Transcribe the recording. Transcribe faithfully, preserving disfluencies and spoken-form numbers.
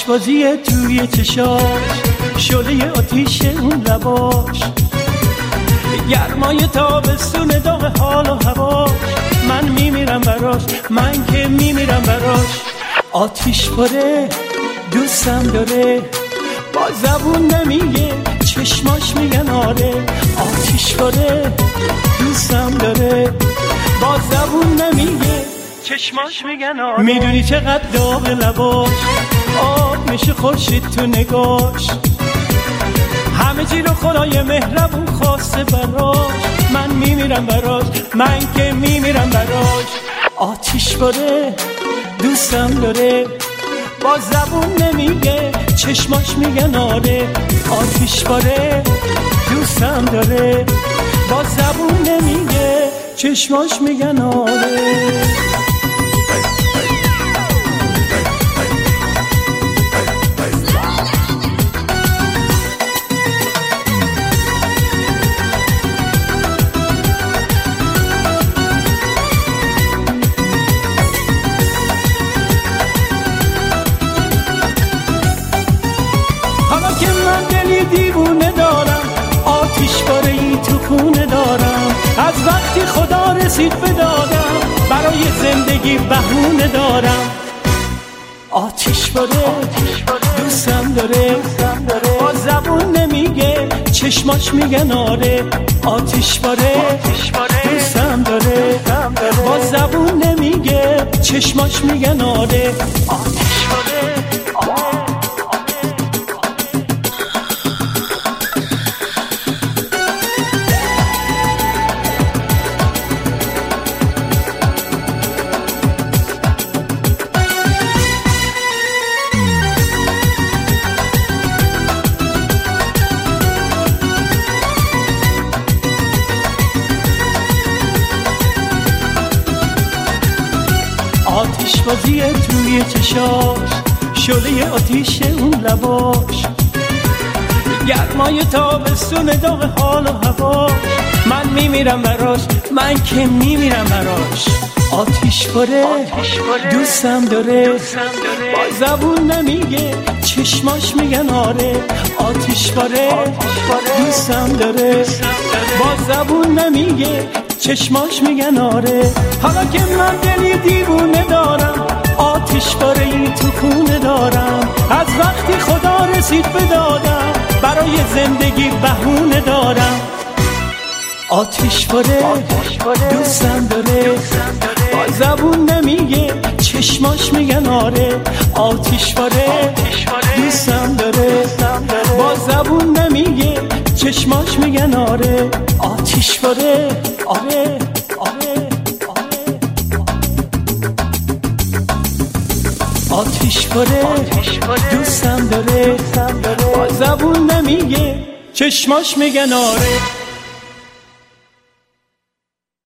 بازی توی چشاش، شعله آتیش اون لباش، گرمای تابستون داغ حال و هواش. من میمیرم براش، من که میمیرم براش. آتیش پاره دوستم داره، با زبون نمیگه چشماش میگن آره. آتیش پاره دوستم داره، با زبون نمیگه چشماش میگن آره. میدونی چقدر داغ لباش، آب میشه خورشید تو نگاش. همه چی رو خدای مهربون خواسته براش. من میمیرم براش، من که میمیرم براش. آتیش پاره دوستم داره، با زبون نمیگه چشماش میگن آره. آتیش پاره دوستم داره، با زبون نمیگه چشماش میگن آره. دیوونه دارم، آتیش پاره ای تو خونه دارم. از وقتی خدا رسید به دادم، برای زندگی بهونه دارم. آتیش پاره دوستم داره، با زبون نمیگه چشماش میگن آره. آتیش پاره دوستم داره، با زبون نمیگه چشماش میگن آره. آتیش پاره آره. آتیش بازی توی چشاش، شعله آتیش اون لباش، گرمای تابستون داغ حال و هواش. من میمیرم براش، من که میمیرم براش. آتیش پاره دوستم داره، با زبون نمیگه چشماش میگن آره. آتیش پاره دوستم داره، با زبون نمیگه چشماش میگن آره. حالا که من دلی دیوونه دارم، آتیش پاره ای تو خونه دارم. از وقتی خدا رسید به دادم، برای زندگی بهونه دارم. آتیش پاره دوستم داره، با زبون نمیگه چشماش میگن آره. آتیش پاره دوستم داره، با زبون نمیگه چشماش میگن آره. آتیش پاره آره آره آره. آتیش پاره دوستم داره، با زبون نمیگه چشماش میگن آره.